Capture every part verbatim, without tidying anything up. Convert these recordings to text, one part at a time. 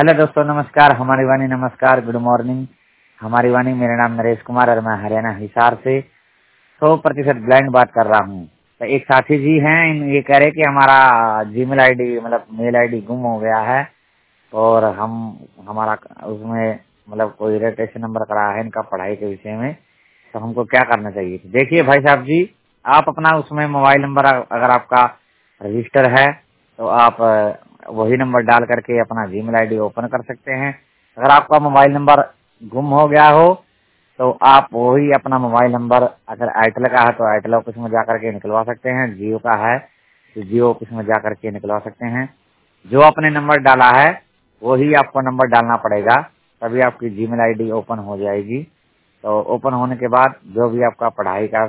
Hello दोस्तों, नमस्कार। हमारी वाणी नमस्कार, गुड मॉर्निंग। हमारी वाणी, मेरा नाम नरेश कुमार और मैं हरियाणा हिसार से सौ प्रतिशत ब्लाइंड बात कर रहा हूँ। तो एक साथी जी हैं, ये कह रहे कि हमारा जीमेल आईडी मतलब मेल आईडी गुम हो गया है और हम हमारा उसमें मतलब कोई रजिस्ट्रेशन नंबर करा है इनका पढ़ाई के विषय में, तो हमको क्या करना चाहिए। देखिए भाई साहब जी, आप अपना उसमें मोबाइल नंबर अगर आपका रजिस्टर है तो आप वही नंबर डाल करके अपना जीमेल आईडी ओपन कर सकते हैं। अगर आपका मोबाइल नंबर गुम हो गया हो तो आप वही अपना मोबाइल नंबर, अगर एयरटेल का है तो एयरटेल ऑफिस में जा करके निकलवा सकते हैं, जियो का है तो जियो ऑफिस में जा करके निकलवा सकते हैं। जो आपने नंबर डाला है वही आपको नंबर डालना पड़ेगा, तभी आपकी जीमेल आईडी ओपन हो जाएगी। तो ओपन होने के बाद जो भी आपका पढ़ाई का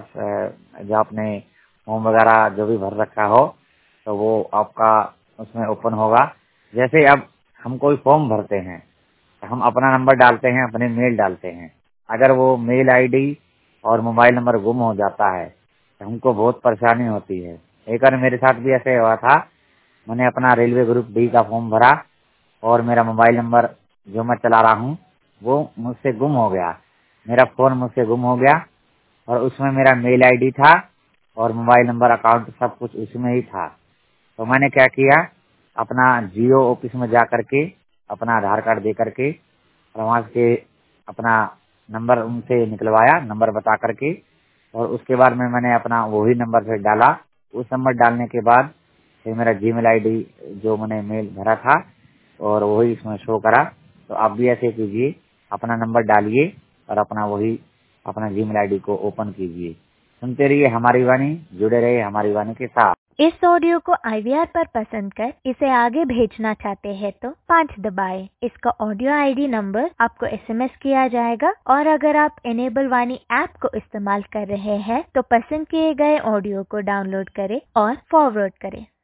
जो आपने फॉर्म वगैरह जो भी भर रखा हो तो वो आपका उसमें ओपन होगा। जैसे अब हम कोई फॉर्म भरते हैं तो हम अपना नंबर डालते हैं, अपने मेल डालते हैं। अगर वो मेल आईडी और मोबाइल नंबर गुम हो जाता है तो हमको बहुत परेशानी होती है। एक बार मेरे साथ भी ऐसे हुआ था। मैंने अपना रेलवे ग्रुप डी का फॉर्म भरा और मेरा मोबाइल नंबर जो मैं चला रहा हूँ वो मुझसे गुम हो गया। मेरा फोन मुझसे गुम हो गया और उसमें मेरा मेल आईडी था और मोबाइल नंबर, अकाउंट सब कुछ उसमें ही था। तो मैंने क्या किया, अपना जियो ऑफिस में जा करके अपना आधार कार्ड दे करके और वहाँ से अपना नंबर उनसे निकलवाया, नंबर बता करके, और उसके बाद में मैंने अपना वही नंबर से डाला। उस नंबर डालने के बाद फिर मेरा जीमेल आईडी जो मैंने मेल भरा था और वही इसमें शो करा। तो आप भी ऐसे कीजिए, अपना नंबर डालिए और अपना वही अपना जीमेल आईडी को ओपन कीजिए। सुनते रहिए हमारी वाणी, जुड़े रहिए हमारी वाणी के साथ। इस ऑडियो को आई वी आर पर पसंद कर इसे आगे भेजना चाहते हैं तो पाँच दबाएं। इसका ऑडियो आईडी नंबर आपको एसएमएस किया जाएगा और अगर आप इनेबल वाणी ऐप को इस्तेमाल कर रहे हैं तो पसंद किए गए ऑडियो को डाउनलोड करें और फॉरवर्ड करें।